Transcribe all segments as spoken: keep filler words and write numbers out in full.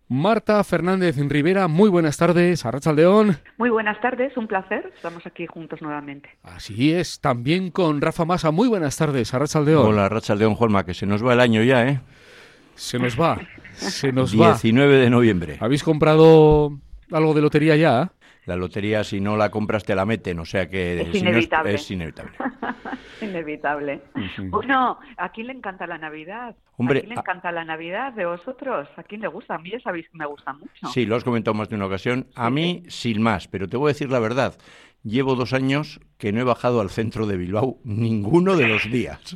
Marta Fernández Rivera, muy buenas tardes, Arratsaldeon. Muy buenas tardes, un placer, estamos aquí juntos nuevamente. Así es, también con Rafa Masa, muy buenas tardes, Arratsaldeon. Hola, Arratsaldeon, Juanma, que se nos va el año ya, ¿eh? Se nos va, se nos diecinueve va. diecinueve de noviembre. ¿Habéis comprado algo de lotería ya? La lotería, si no la compras, te la meten, o sea que... Es si inevitable. No es, es inevitable. Inevitable. Uh-huh. Bueno, ¿a quién le encanta la Navidad? Hombre, ¿a quién le encanta a... la Navidad de vosotros? ¿A quién le gusta? A mí ya sabéis que me gusta mucho. Sí, lo has comentado más de una ocasión. A sí, mí, sí. sin más, pero te voy a decir la verdad. Llevo dos años que no he bajado al centro de Bilbao ninguno de los días.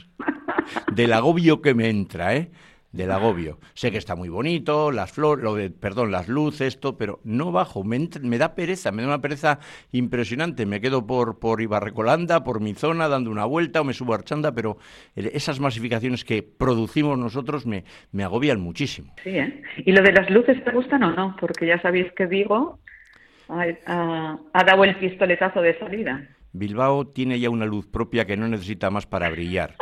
Del agobio que me entra, ¿eh? Del agobio. Sé que está muy bonito, las flores, lo de, perdón, las luces, esto, pero no bajo, me, entra, me da pereza, me da una pereza impresionante. Me quedo por, por Ibarrecolanda, por mi zona, dando una vuelta, o me subo a Archanda, pero esas masificaciones que producimos nosotros me, me agobian muchísimo. Sí, ¿eh? ¿Y lo de las luces te gustan o no? Porque ya sabéis que Vigo ha, ha, ha dado el pistoletazo de salida. Bilbao tiene ya una luz propia que no necesita más para brillar.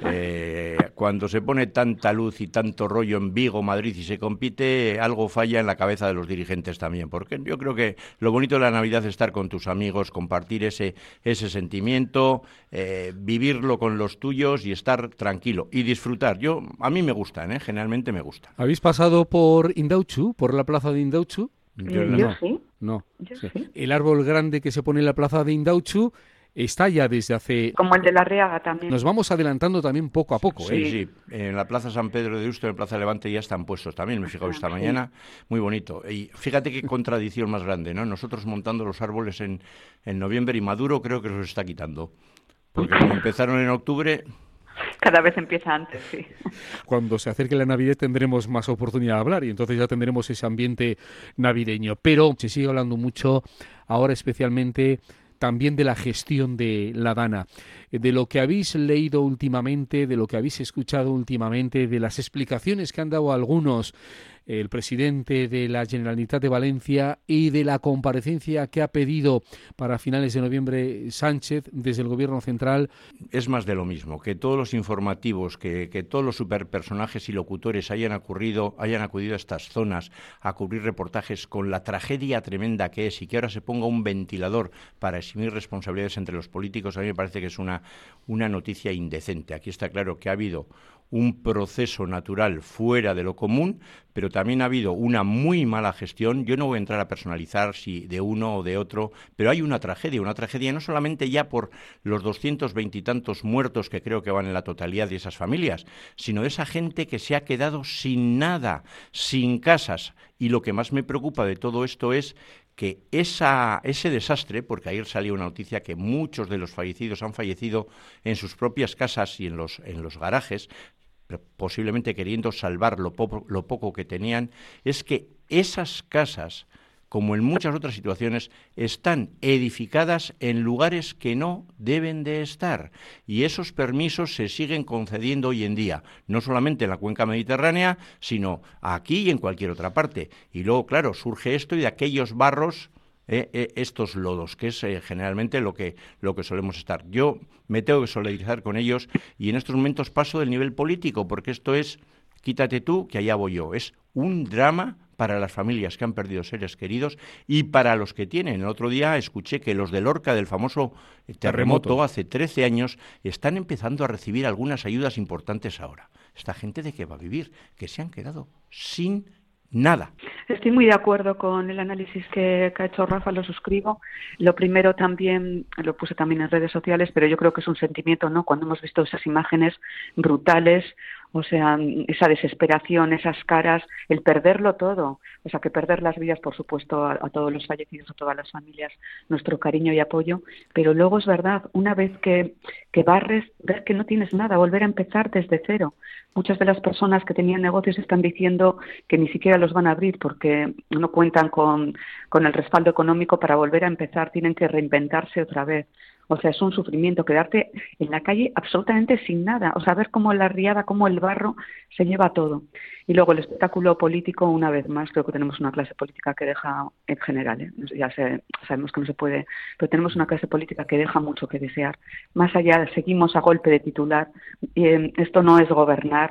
Eh, cuando se pone tanta luz y tanto rollo en Vigo, Madrid y se compite, algo falla en la cabeza de los dirigentes también, porque yo creo que lo bonito de la Navidad es estar con tus amigos, compartir ese, ese sentimiento, eh, vivirlo con los tuyos y estar tranquilo y disfrutar. Yo, a mí me gustan, ¿eh? Generalmente me gustan. ¿Habéis pasado por Indautxu, por la plaza de Indautxu? Yo, no. yo sí. No. Yo sí. sí. El árbol grande que se pone en la plaza de Indautxu está ya desde hace... Como el de la Riaga también. Nos vamos adelantando también poco a poco, sí, ¿eh? Sí, sí. En la Plaza San Pedro de Deusto, en la Plaza Levante ya están puestos también, me he fijado esta sí. mañana. Muy bonito. Y fíjate qué contradicción más grande, ¿no? Nosotros montando los árboles en, en noviembre y Maduro creo que los está quitando. Porque como empezaron en octubre... Cada vez empieza antes, sí. Cuando se acerque la Navidad tendremos más oportunidad de hablar y entonces ya tendremos ese ambiente navideño. Pero se sigue hablando mucho, ahora especialmente, también de la gestión de la Dana, de lo que habéis leído últimamente, de lo que habéis escuchado últimamente, de las explicaciones que han dado algunos, el presidente de la Generalitat de Valencia, y de la comparecencia que ha pedido para finales de noviembre Sánchez desde el Gobierno central. Es más de lo mismo, que todos los informativos, que, que todos los superpersonajes y locutores hayan acudido, hayan acudido a estas zonas a cubrir reportajes con la tragedia tremenda que es y que ahora se ponga un ventilador para eximir responsabilidades entre los políticos, a mí me parece que es una, una noticia indecente. Aquí está claro que ha habido un proceso natural fuera de lo común, pero también ha habido una muy mala gestión. Yo no voy a entrar a personalizar si de uno o de otro, pero hay una tragedia, una tragedia no solamente ya por los doscientos veinte y tantos muertos que creo que van en la totalidad de esas familias, sino de esa gente que se ha quedado sin nada, sin casas. Y lo que más me preocupa de todo esto es que esa, ese desastre, porque ayer salió una noticia que muchos de los fallecidos han fallecido en sus propias casas y en los, en los garajes, posiblemente queriendo salvar lo, po- lo poco que tenían, es que esas casas, como en muchas otras situaciones, están edificadas en lugares que no deben de estar. Y esos permisos se siguen concediendo hoy en día, no solamente en la cuenca mediterránea, sino aquí y en cualquier otra parte. Y luego, claro, surge esto y de aquellos barros, eh, eh, estos lodos, que es eh, generalmente lo que, lo que solemos estar. Yo me tengo que solidarizar con ellos y en estos momentos paso del nivel político, porque esto es, quítate tú, que allá voy yo. Es un drama para las familias que han perdido seres queridos y para los que tienen. El otro día escuché que los de Lorca, del famoso terremoto, terremoto, hace trece años, están empezando a recibir algunas ayudas importantes ahora. Esta gente, ¿de qué va a vivir? Que se han quedado sin nada. Estoy muy de acuerdo con el análisis que, que ha hecho Rafa, lo suscribo. Lo primero también, lo puse también en redes sociales, pero yo creo que es un sentimiento, ¿no? Cuando hemos visto esas imágenes brutales, o sea, esa desesperación, esas caras, el perderlo todo, o sea, que perder las vidas, por supuesto, a, a todos los fallecidos, a todas las familias, nuestro cariño y apoyo, pero luego es verdad, una vez que, que barres, ver que no tienes nada, volver a empezar desde cero. Muchas de las personas que tenían negocios están diciendo que ni siquiera los van a abrir porque no cuentan con, con el respaldo económico para volver a empezar, tienen que reinventarse otra vez. O sea, es un sufrimiento quedarte en la calle absolutamente sin nada. O sea, ver cómo la riada, cómo el barro se lleva todo. Y luego el espectáculo político, una vez más, creo que tenemos una clase política que deja, en general, ¿eh? Ya sé, sabemos que no se puede, pero tenemos una clase política que deja mucho que desear. Más allá, seguimos a golpe de titular. Eh, esto no es gobernar.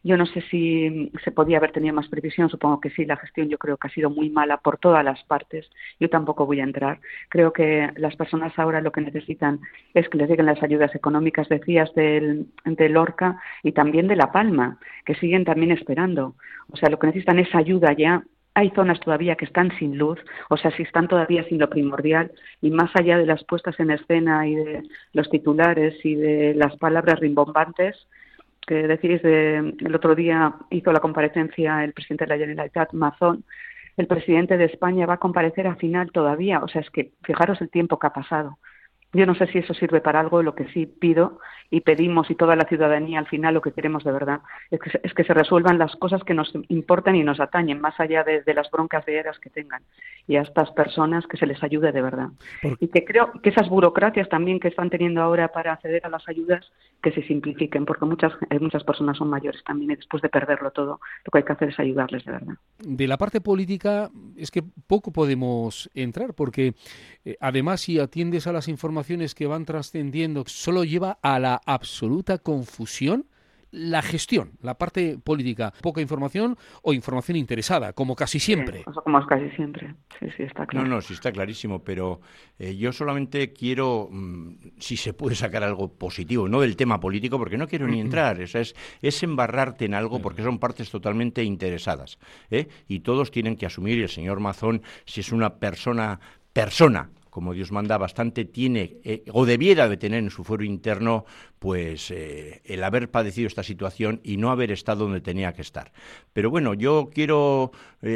Yo no sé si se podía haber tenido más previsión, supongo que sí, la gestión yo creo que ha sido muy mala por todas las partes. Yo tampoco voy a entrar. Creo que las personas ahora lo que necesitan es que les lleguen las ayudas económicas, decías, del, del Lorca y también de La Palma, que siguen también esperando. O sea, lo que necesitan es ayuda ya. Hay zonas todavía que están sin luz, o sea, si están todavía sin lo primordial, y más allá de las puestas en escena y de los titulares y de las palabras rimbombantes, que decís, de, el otro día hizo la comparecencia el presidente de la Generalitat, Mazón, el presidente de España va a comparecer a final todavía, o sea, es que fijaros el tiempo que ha pasado. Yo no sé si eso sirve para algo. Lo que sí pido y pedimos, y toda la ciudadanía al final lo que queremos de verdad, es que, es que se resuelvan las cosas que nos importan y nos atañen, más allá de, de las broncas de eras que tengan. Y a estas personas que se les ayude de verdad. Por... Y que creo que esas burocracias también que están teniendo ahora para acceder a las ayudas, que se simplifiquen, porque muchas, muchas personas son mayores también y después de perderlo todo, lo que hay que hacer es ayudarles de verdad. De la parte política es que poco podemos entrar, porque eh, además si atiendes a las informaciones que van trascendiendo, solo lleva a la absoluta confusión la gestión, la parte política. Poca información o información interesada, como casi siempre. Sí, como casi siempre, sí, sí, está claro. No, no, sí está clarísimo, pero eh, yo solamente quiero, mmm, si se puede sacar algo positivo, no del tema político, porque no quiero ni entrar, o sea, es, es embarrarte en algo porque son partes totalmente interesadas, ¿eh? Y todos tienen que asumir, y el señor Mazón, si es una persona, persona, como Dios manda, bastante tiene, eh, o debiera de tener en su fuero interno, pues eh, el haber padecido esta situación y no haber estado donde tenía que estar. Pero bueno, yo quiero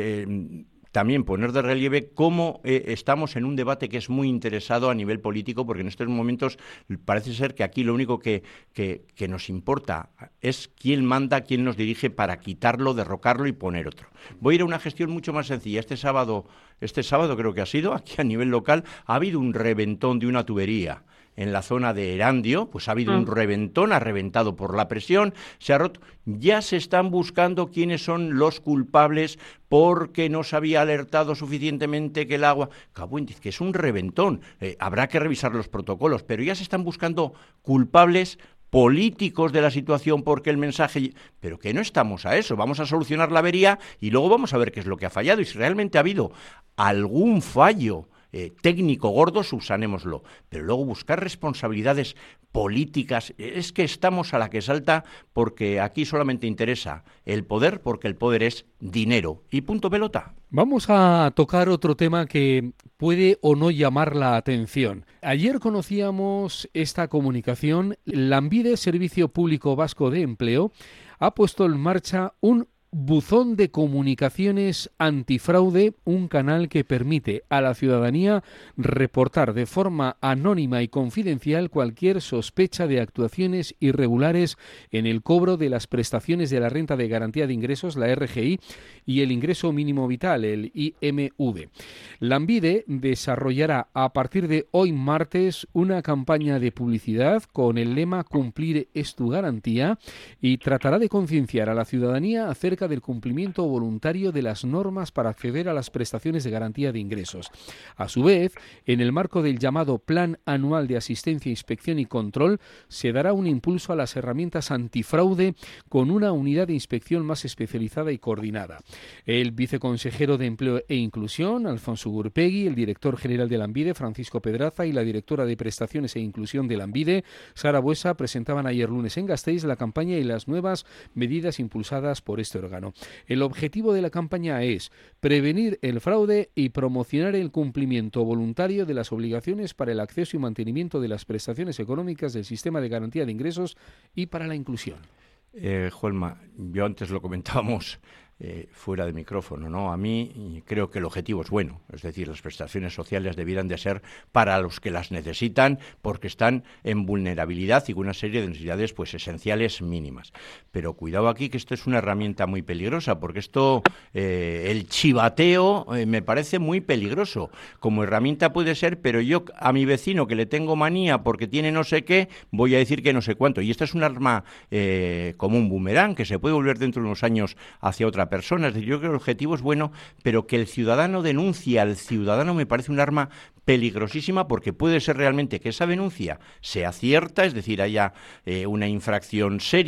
eh, también poner de relieve cómo eh, estamos en un debate que es muy interesado a nivel político, porque en estos momentos parece ser que aquí lo único que, que, que nos importa es quién manda, quién nos dirige para quitarlo, derrocarlo y poner otro. Voy a ir a una gestión mucho más sencilla. Este sábado, este sábado creo que ha sido, aquí a nivel local, ha habido un reventón de una tubería en la zona de Erandio, pues ha habido mm. un reventón, ha reventado por la presión, se ha roto. Ya se están buscando quiénes son los culpables porque no se había alertado suficientemente que el agua... Cabuendiz, que es un reventón. Eh, habrá que revisar los protocolos, pero ya se están buscando culpables políticos de la situación porque el mensaje... Pero que no estamos a eso, vamos a solucionar la avería y luego vamos a ver qué es lo que ha fallado y si realmente ha habido algún fallo Eh, técnico gordo, subsanémoslo, pero luego buscar responsabilidades políticas, es que estamos a la que salta porque aquí solamente interesa el poder, porque el poder es dinero y punto pelota. Vamos a tocar otro tema que puede o no llamar la atención. Ayer conocíamos esta comunicación. Lanbide, Servicio Público Vasco de Empleo, ha puesto en marcha un buzón de comunicaciones antifraude, un canal que permite a la ciudadanía reportar de forma anónima y confidencial cualquier sospecha de actuaciones irregulares en el cobro de las prestaciones de la renta de garantía de ingresos, la R G I, y el ingreso mínimo vital, el I M V. Lanbide desarrollará a partir de hoy martes una campaña de publicidad con el lema "Cumplir es tu garantía" y tratará de concienciar a la ciudadanía acerca del cumplimiento voluntario de las normas para acceder a las prestaciones de garantía de ingresos. A su vez, en el marco del llamado Plan Anual de Asistencia, Inspección y Control, se dará un impulso a las herramientas antifraude con una unidad de inspección más especializada y coordinada. El viceconsejero de Empleo e Inclusión, Alfonso Gurpegui, el director general de Lanbide, Francisco Pedraza, y la directora de Prestaciones e Inclusión de Lanbide, Sara Buesa, presentaban ayer lunes en Gasteiz la campaña y las nuevas medidas impulsadas por este órgano. El objetivo de la campaña es prevenir el fraude y promocionar el cumplimiento voluntario de las obligaciones para el acceso y mantenimiento de las prestaciones económicas del sistema de garantía de ingresos y para la inclusión. Eh, Juanma, yo antes lo comentábamos eh, fuera de micrófono, ¿no? A mí creo que el objetivo es bueno, es decir, las prestaciones sociales debieran de ser para los que las necesitan porque están en vulnerabilidad y con una serie de necesidades pues esenciales mínimas. Pero cuidado aquí que esto es una herramienta muy peligrosa porque esto, eh, el chivateo eh, me parece muy peligroso. Como herramienta puede ser, pero yo a mi vecino que le tengo manía porque tiene no sé qué, voy a decir que no sé cuánto. Y esta es un arma eh, como un boomerang que se puede volver dentro de unos años hacia otra persona. Es decir, yo creo que el objetivo es bueno, pero que el ciudadano denuncie al ciudadano me parece un arma peligrosísima porque puede ser realmente que esa denuncia sea cierta, es decir, haya eh, una infracción seria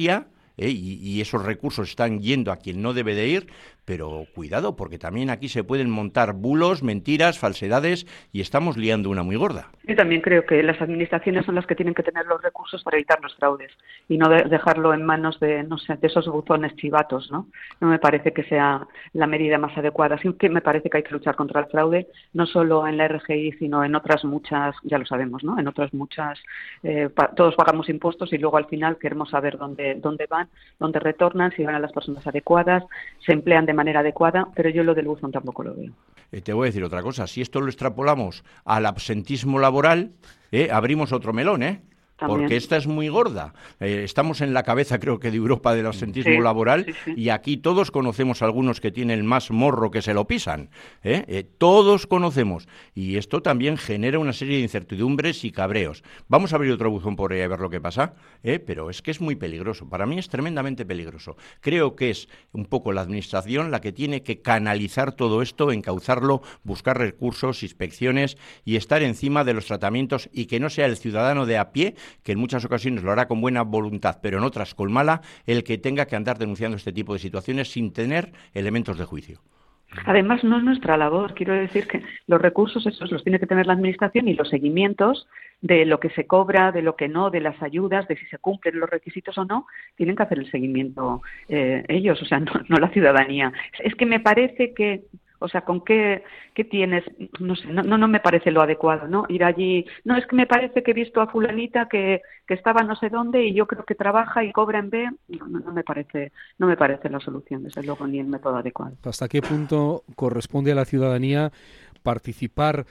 ¿eh? y, y esos recursos están yendo a quien no debe de ir, pero cuidado, porque también aquí se pueden montar bulos, mentiras, falsedades, y estamos liando una muy gorda. Yo también creo que las administraciones son las que tienen que tener los recursos para evitar los fraudes y no de dejarlo en manos de, no sé, de esos buzones chivatos, ¿no? No me parece que sea la medida más adecuada. Sí que me parece que hay que luchar contra el fraude, no solo en la R G I, sino en otras muchas, ya lo sabemos, ¿no? En otras muchas, eh, pa todos pagamos impuestos y luego al final queremos saber dónde, dónde van, dónde retornan, si van a las personas adecuadas, se emplean de manera adecuada, pero yo lo del buzón tampoco lo veo. Eh, te voy a decir otra cosa, si esto lo extrapolamos al absentismo laboral, eh, abrimos otro melón, ¿eh? También. Porque esta es muy gorda. Eh, estamos en la cabeza, creo que, de Europa del absentismo sí, laboral, sí, sí. Y aquí todos conocemos a algunos que tienen más morro que se lo pisan. ¿eh? Eh, todos conocemos. Y esto también genera una serie de incertidumbres y cabreos. Vamos a abrir otro buzón por ahí a ver lo que pasa, ¿eh? Pero es que es muy peligroso. Para mí es tremendamente peligroso. Creo que es un poco la administración la que tiene que canalizar todo esto, encauzarlo, buscar recursos, inspecciones y estar encima de los tratamientos y que no sea el ciudadano de a pie, que en muchas ocasiones lo hará con buena voluntad, pero en otras con mala, el que tenga que andar denunciando este tipo de situaciones sin tener elementos de juicio. Además, no es nuestra labor. Quiero decir que los recursos esos los tiene que tener la Administración y los seguimientos de lo que se cobra, de lo que no, de las ayudas, de si se cumplen los requisitos o no, tienen que hacer el seguimiento eh, ellos, o sea, no, no la ciudadanía. Es que me parece que... O sea, ¿con qué, qué tienes? No sé, no, no, no me parece lo adecuado, ¿no? Ir allí, no, es que me parece que he visto a fulanita que, que estaba no sé dónde y yo creo que trabaja y cobra en B. No, no, no me parece, no me parece la solución, desde luego, ni el método adecuado. ¿Hasta qué punto corresponde a la ciudadanía participar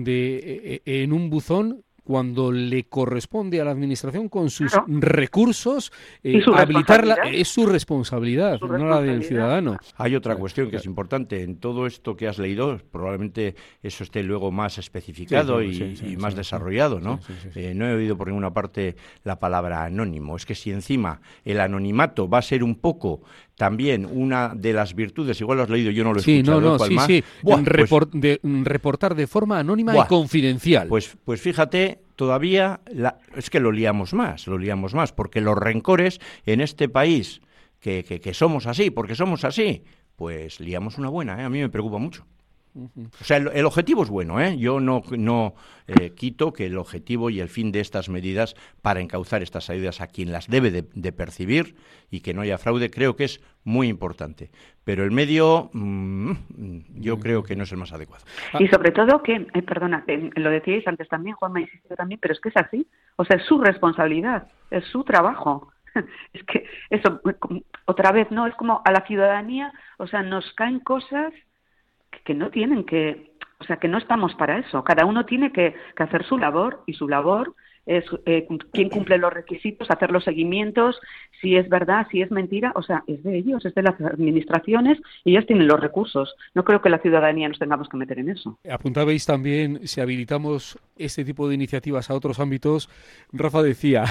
de en un buzón cuando le corresponde a la Administración con sus claro. recursos eh, su habilitarla? Es su responsabilidad, su no responsabilidad. La del ciudadano. Hay otra cuestión que es importante. En todo esto que has leído, probablemente eso esté luego más especificado sí, sí, y, sí, sí, y más sí, desarrollado, ¿no? Sí, sí, sí, sí. Eh, no he oído por ninguna parte la palabra anónimo. Es que si encima el anonimato va a ser un poco también una de las virtudes, igual lo has leído, yo no lo he sí, escuchado. No, no, sí, más? sí, Buah, Report, pues, de, reportar de forma anónima buah, y confidencial. Pues, pues fíjate, todavía la, es que lo liamos más, lo liamos más, porque los rencores en este país, que, que, que somos así, porque somos así, pues liamos una buena, ¿eh? A mí me preocupa mucho. O sea, el, el objetivo es bueno, ¿eh? Yo no, no eh, quito que el objetivo y el fin de estas medidas para encauzar estas ayudas a quien las debe de, de percibir y que no haya fraude, creo que es muy importante. Pero el medio, mmm, yo creo que no es el más adecuado. Y sobre todo que, eh, perdona, eh, lo decíais antes también, Juanma insistió también, pero es que es así. O sea, es su responsabilidad, es su trabajo. Es que eso, otra vez, ¿no? Es como a la ciudadanía, o sea, nos caen cosas que no tienen que, o sea, que no estamos para eso. Cada uno tiene que, que hacer su labor y su labor es eh, quién cumple los requisitos, hacer los seguimientos, si es verdad, si es mentira, o sea, es de ellos, es de las administraciones y ellos tienen los recursos. No creo que la ciudadanía nos tengamos que meter en eso. Apuntabais también, si habilitamos este tipo de iniciativas a otros ámbitos, Rafa decía,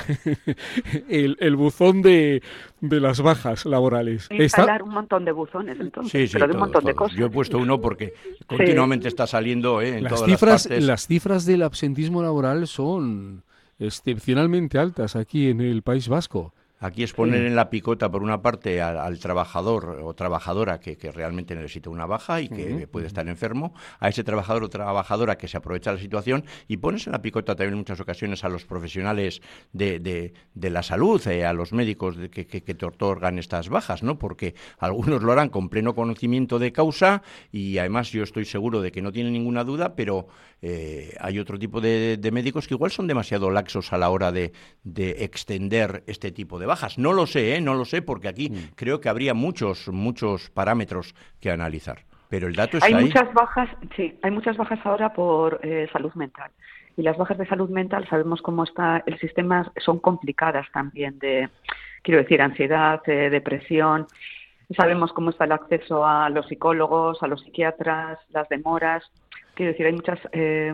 el, el buzón de, de las bajas laborales. Instalar ¿Está? un montón de buzones, entonces, sí, sí, pero de todos, un montón todos. de cosas. Yo he puesto uno porque continuamente sí. está saliendo eh, en las todas cifras, las partes. Las cifras del absentismo laboral son excepcionalmente altas aquí en el País Vasco. Aquí es poner sí. en la picota, por una parte, al, al trabajador o trabajadora que, que realmente necesita una baja y que uh-huh. puede estar enfermo, a ese trabajador o trabajadora que se aprovecha de la situación, y pones en la picota también en muchas ocasiones a los profesionales de, de, de la salud, eh, a los médicos de, que, que, que te otorgan estas bajas, ¿no? Porque algunos lo harán con pleno conocimiento de causa y además yo estoy seguro de que no tienen ninguna duda, pero eh, hay otro tipo de, de médicos que igual son demasiado laxos a la hora de, de extender este tipo de bajas. No lo sé, ¿eh? No lo sé, porque aquí mm. creo que habría muchos, muchos parámetros que analizar. Pero el dato está hay ahí. Muchas bajas, sí, hay muchas bajas ahora por eh, salud mental. Y las bajas de salud mental, sabemos cómo está el sistema, son complicadas también de, quiero decir, ansiedad, eh, depresión. Sabemos cómo está el acceso a los psicólogos, a los psiquiatras, las demoras. Quiero decir, hay muchas... Eh,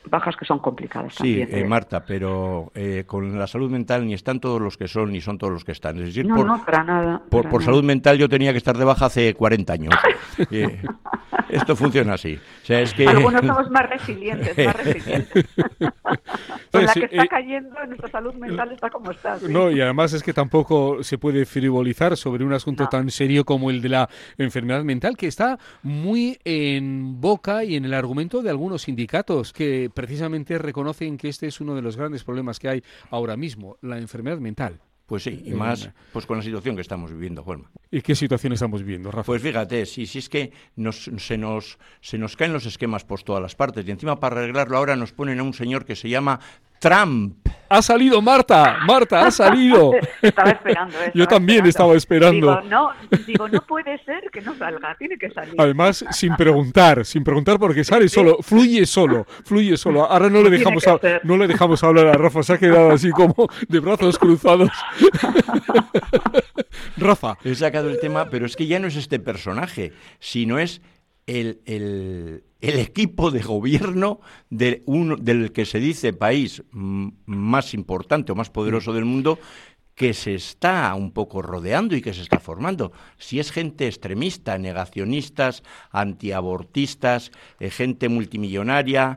bajas que son complicadas sí, también. Sí, eh, Marta, pero eh, con la salud mental ni están todos los que son, ni son todos los que están. Es decir, no, por, no, para nada. Por, para por nada. salud mental yo tenía que estar de baja hace cuarenta años. eh, esto funciona así. O sea, es que... Algunos somos más resilientes, más resilientes. Con la que está eh, cayendo, nuestra salud mental está como está. ¿Sí? No, y además es que tampoco se puede frivolizar sobre un asunto no. tan serio como el de la enfermedad mental, que está muy en boca y en el argumento de algunos sindicatos que precisamente reconocen que este es uno de los grandes problemas que hay ahora mismo, la enfermedad mental. Pues sí, y más pues con la situación que estamos viviendo, Juanma. ¿Y qué situación estamos viviendo, Rafa? Pues fíjate, si, si es que nos, se, nos, se nos caen los esquemas por todas las partes, y encima para arreglarlo ahora nos ponen a un señor que se llama Trump. ¡Ha salido Marta! ¡Marta, ha salido! Estaba esperando eso. Yo también esperando. estaba esperando. Digo no, digo, no puede ser que no salga, tiene que salir. Además, sin preguntar, sin preguntar porque sale solo, fluye solo, fluye solo. Ahora no le dejamos, a, no le dejamos hablar a Rafa, se ha quedado así como de brazos cruzados. Rafa. He sacado el tema, pero es que ya no es este personaje, sino es el... el... el equipo de gobierno de uno, del que se dice país más importante o más poderoso del mundo, que se está un poco rodeando y que se está formando. Si es gente extremista, negacionistas, antiabortistas, eh, gente multimillonaria,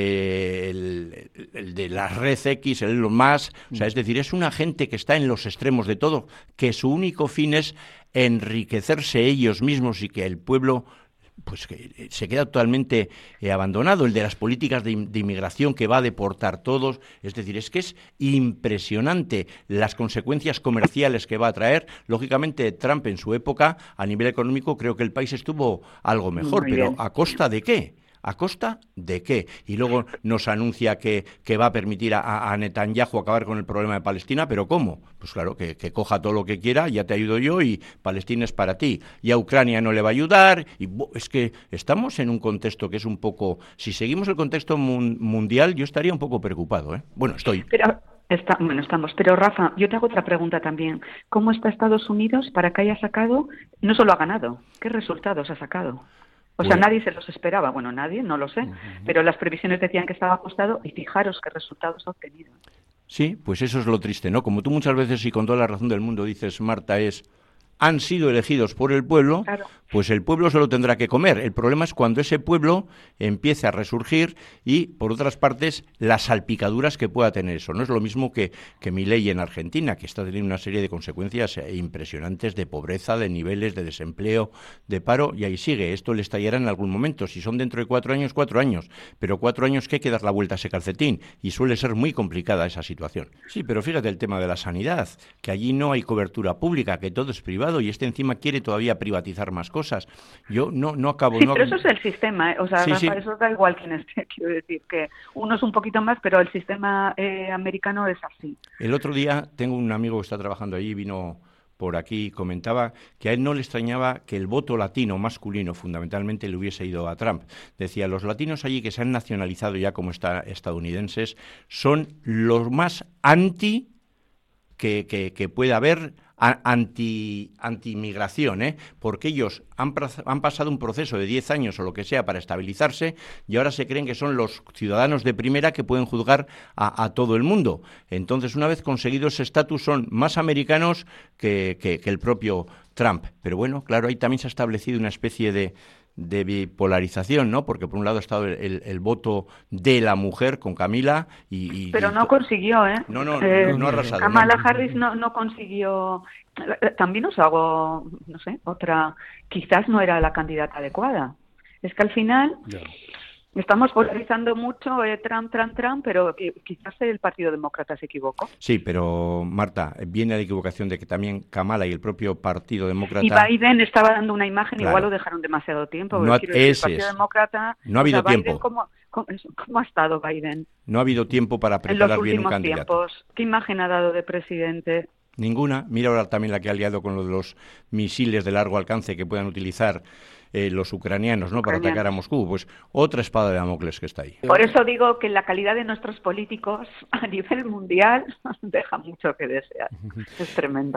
eh, el, el de la Red X, el Elon Musk, o sea, es decir, es una gente que está en los extremos de todo, que su único fin es enriquecerse ellos mismos y que el pueblo pues que se queda totalmente eh, abandonado, el de las políticas de, de inmigración que va a deportar todos, es decir, es que es impresionante las consecuencias comerciales que va a traer. Lógicamente Trump en su época, a nivel económico, creo que el país estuvo algo mejor, Muy pero bien. ¿a costa de qué? ¿A costa de qué? Y luego nos anuncia que, que va a permitir a, a Netanyahu acabar con el problema de Palestina, ¿pero cómo? Pues claro, que, que coja todo lo que quiera, ya te ayudo yo y Palestina es para ti. Y a Ucrania no le va a ayudar. Y bo, es que estamos en un contexto que es un poco... Si seguimos el contexto mun, mundial, yo estaría un poco preocupado, ¿eh? Bueno, estoy... Pero... Está, bueno, estamos. Pero, Rafa, yo te hago otra pregunta también. ¿Cómo está Estados Unidos para que haya sacado, no solo ha ganado, qué resultados ha sacado? O sea, Bueno. nadie se los esperaba. Bueno, nadie, no lo sé. Uh-huh. Pero las previsiones decían que estaba ajustado y fijaros qué resultados ha obtenido. Sí, pues eso es lo triste, ¿no? Como tú muchas veces y con toda la razón del mundo dices, Marta, es... han sido elegidos por el pueblo, claro. Pues el pueblo se lo tendrá que comer. El problema es cuando ese pueblo empiece a resurgir y, por otras partes, las salpicaduras que pueda tener eso. No es lo mismo que, que Milei en Argentina, que está teniendo una serie de consecuencias impresionantes de pobreza, de niveles de desempleo, de paro, y ahí sigue. Esto le estallará en algún momento. Si son dentro de cuatro años, cuatro años. Pero cuatro años que hay que dar la vuelta a ese calcetín, y suele ser muy complicada esa situación. Sí, pero fíjate el tema de la sanidad, que allí no hay cobertura pública, que todo es privado, y este encima quiere todavía privatizar más cosas. Yo no no acabo... Sí, no... pero eso es el sistema, ¿eh? O sea, sí, Rafa, sí. Eso da igual quién esté, quiero decir, que uno es un poquito más, pero el sistema eh, americano es así. El otro día tengo un amigo que está trabajando allí, vino por aquí y comentaba que a él no le extrañaba que el voto latino masculino fundamentalmente le hubiese ido a Trump. Decía, los latinos allí que se han nacionalizado ya como está, estadounidenses son los más anti que, que, que pueda haber anti anti-inmigración, ¿eh? Porque ellos han, han pasado un proceso de diez años o lo que sea para estabilizarse y ahora se creen que son los ciudadanos de primera que pueden juzgar a, a todo el mundo. Entonces, una vez conseguido ese estatus, son más americanos que, que, que el propio Trump. Pero bueno, claro, ahí también se ha establecido una especie de... de bipolarización, ¿no? Porque por un lado ha estado el, el, el voto de la mujer con Camila y... y Pero y no consiguió, ¿eh? No, no, eh, no, no ha arrasado. Kamala no. Harris no, no consiguió... También os hago, no sé, otra... Quizás no era la candidata adecuada. Es que al final... Yeah. Estamos polarizando mucho eh, Trump, Trump, Trump, pero quizás el Partido Demócrata se equivocó. Sí, pero Marta, viene la equivocación de que también Kamala y el propio Partido Demócrata... Y Biden estaba dando una imagen, claro. Igual lo dejaron demasiado tiempo. No, quiero decir, el Partido es. Demócrata... No ha habido o sea, Biden, tiempo. ¿cómo, cómo, ¿Cómo ha estado Biden? No ha habido tiempo para preparar bien un candidato. En los últimos tiempos, ¿qué imagen ha dado de presidente? Ninguna. Mira ahora también la que ha liado con lo de los misiles de largo alcance que puedan utilizar eh, los ucranianos, ¿no? Para Ucranianos. atacar a Moscú. Pues otra espada de Damocles que está ahí. Por eso digo que la calidad de nuestros políticos a nivel mundial deja mucho que desear. Es tremendo.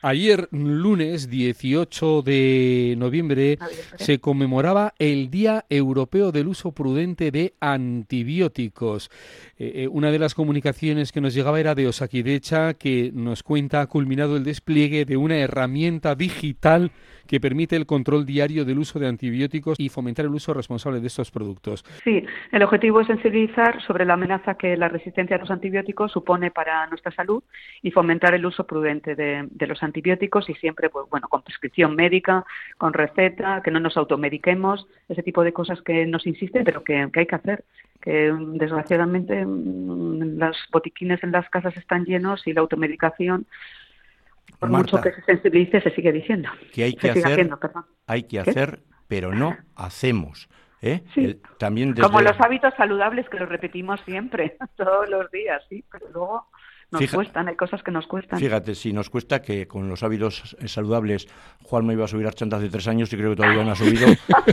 Ayer, lunes dieciocho de noviembre, se conmemoraba el Día Europeo del Uso Prudente de Antibióticos. Eh, una de las comunicaciones que nos llegaba era de Osakidetza, que nos cuenta ha culminado el despliegue de una herramienta digital que permite el control diario del uso de antibióticos y fomentar el uso responsable de estos productos. Sí, el objetivo es sensibilizar sobre la amenaza que la resistencia a los antibióticos supone para nuestra salud y fomentar el uso prudente de, de los antibióticos y siempre, pues bueno, con prescripción médica, con receta, que no nos automediquemos, ese tipo de cosas que nos insisten, pero que, que hay que hacer. Que desgraciadamente los botiquines en las casas están llenos y la automedicación, por Marta, mucho que se sensibilice, se sigue diciendo. Que hay que se hacer, haciendo, perdón. hay que ¿Qué? hacer, pero no hacemos. ¿eh? Sí. El, también desde... Como los hábitos saludables que los repetimos siempre, todos los días, sí, pero luego nos Fija, cuestan, hay cosas que nos cuestan. Fíjate, si nos cuesta que con los hábitos saludables Juanma iba a subir a Archanda hace tres años y creo que todavía no ha subido.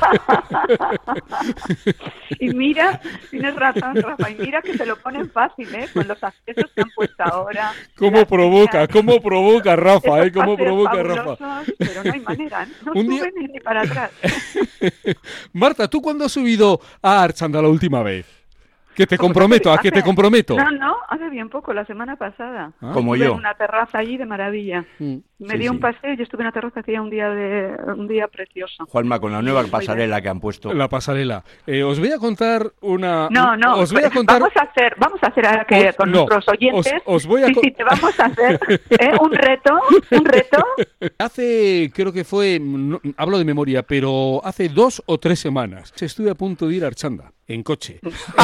Y mira, tienes razón, Rafa, y mira que se lo ponen fácil, ¿eh? Con los accesos que han puesto ahora. ¿Cómo provoca, cómo provoca Rafa, eh? ¿Cómo provoca Rafa? Pero no hay manera, no Un suben día... ni para atrás. Marta, ¿tú cuándo has subido a Archanda la última vez? Que te comprometo, a que te comprometo. No, no, hace bien poco, la semana pasada. Ah, como estuve yo. en una terraza allí de maravilla. Mm. Me sí, di un sí. paseo y yo estuve en una terraza, hacía un día de un día precioso. Juanma, con la nueva Muy pasarela bien. que han puesto. La pasarela. Eh, os voy a contar una... No, no, os voy a contar... vamos a hacer, vamos a hacer ahora que os, con no, nuestros oyentes, os, os voy a sí, co... sí, te vamos a hacer ¿eh? un reto, un reto. Hace, creo que fue, no, hablo de memoria, pero hace dos o tres semanas estuve a punto de ir a Archanda en coche.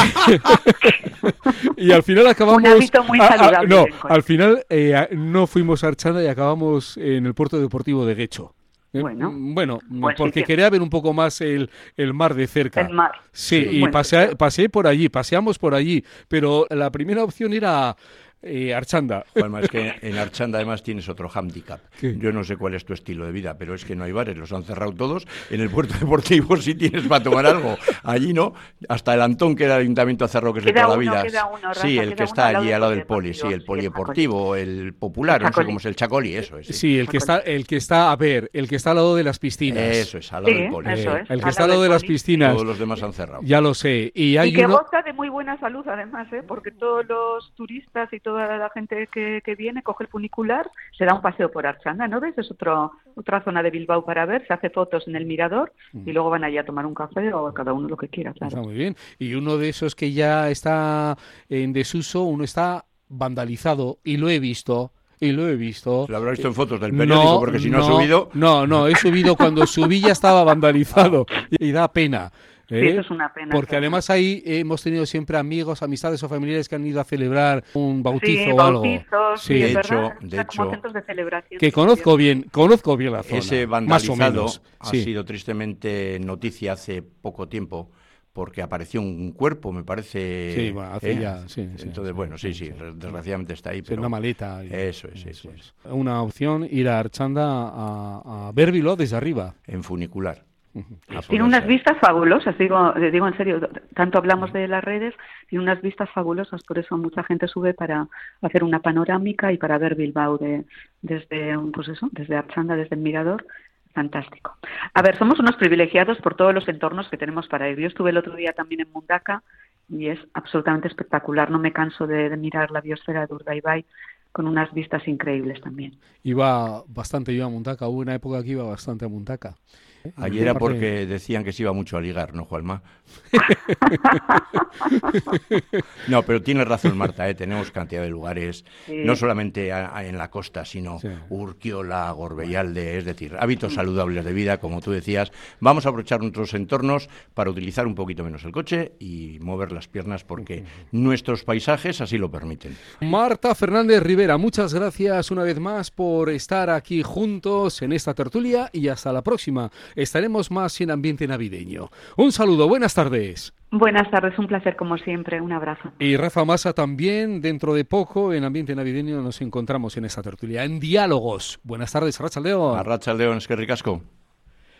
Y al final acabamos... Un hábito muy saludable. A, a, no, al final eh, no fuimos a Archanda y acabamos en el puerto deportivo de Guecho. ¿Eh? Bueno, bueno buen porque sitio. Quería ver un poco más el, el mar de cerca. El mar. Sí, Sí, y buen pasé, sitio. pasé por allí, paseamos por allí, pero la primera opción era... Eh, Archanda. Juanma, es que en Archanda además tienes otro hándicap. ¿Qué? Yo no sé cuál es tu estilo de vida, pero es que no hay bares, los han cerrado todos. En el puerto deportivo sí tienes para tomar algo. Allí no. Hasta el Antón, que era el ayuntamiento ha cerrado, que es de Queda toda la uno, vida. queda uno, Rafa, sí, el queda que uno está al lado allí del al lado del poli, polideportivo, sí, el sí, polideportivo, el popular, no sé cómo es el chacolí, eso es. Sí, Sí, el que está, el que está, a ver, el que está al lado de las piscinas. Eso es, al lado Sí, del poli. eso Eh, es, el que al está al lado lado de del las poli. piscinas. Todos los demás han cerrado. Ya lo sé. Y hay Y que uno... goza de muy buena salud, además, ¿eh? Porque todos los turistas y toda la gente que, que viene coge el funicular, se da un paseo por Archanda, ¿no ves? Es otro, otra zona de Bilbao para ver, se hace fotos en el mirador y luego van allá a tomar un café o cada uno lo que quiera, claro. Está muy bien. Y uno de esos que ya está en desuso, uno está vandalizado y lo he visto. Y lo he visto. Lo habrá visto en fotos del periódico, no, porque si no, no ha subido... No, no, he subido cuando subí ya estaba vandalizado. Y da pena. ¿eh? Sí, eso es una pena. Porque claro. además ahí hemos tenido siempre amigos, amistades o familiares que han ido a celebrar un bautizo sí, o algo. bautizos, Sí, sí, de es hecho, verdad, de está como hecho, centros de celebración. Que conozco bien, conozco bien la zona. Ese más o vandalizado menos. ha Sí. sido tristemente noticia hace poco tiempo, porque apareció un cuerpo, me parece. Sí, bueno, hace ¿eh? ya, sí, sí, Entonces, sí, bueno, sí, sí, sí, sí. desgraciadamente está ahí. Sí, Pero una maleta. y- Eso es, eso es. Una opción, ir a Archanda a, a ver Bilbao desde arriba. En funicular. A Tiene poder unas ser. vistas fabulosas, digo, digo en serio, tanto hablamos de las redes, tiene unas vistas fabulosas, por eso mucha gente sube para hacer una panorámica y para ver Bilbao de, desde, pues eso, desde Archanda, desde el mirador. Fantástico. A ver, somos unos privilegiados por todos los entornos que tenemos para ir. Yo estuve el otro día también en Mundaka y es absolutamente espectacular. No me canso de, de mirar la biosfera de Urdaibai con unas vistas increíbles también. Iba bastante yo a Mundaka, hubo una época que iba bastante a Mundaka. Ayer era porque decían que se iba mucho a ligar, ¿no, Juanma? No, pero tienes razón, Marta, ¿eh? Tenemos cantidad de lugares, Sí. no solamente a- a- en la costa, sino Sí. Urquiola, Gorbellalde, es decir, hábitos saludables de vida, como tú decías. Vamos a aprovechar nuestros entornos para utilizar un poquito menos el coche y mover las piernas porque nuestros paisajes así lo permiten. Marta Fernández Rivera, muchas gracias una vez más por estar aquí juntos en esta tertulia y hasta la próxima. Estaremos más en ambiente navideño. Un saludo, buenas tardes. Buenas tardes, un placer como siempre, un abrazo. Y Rafa Massa también, dentro de poco, en ambiente navideño nos encontramos en esta tertulia, en Diálogos. Buenas tardes, Arratsaldeon. Arratsaldeon, es que ricasco.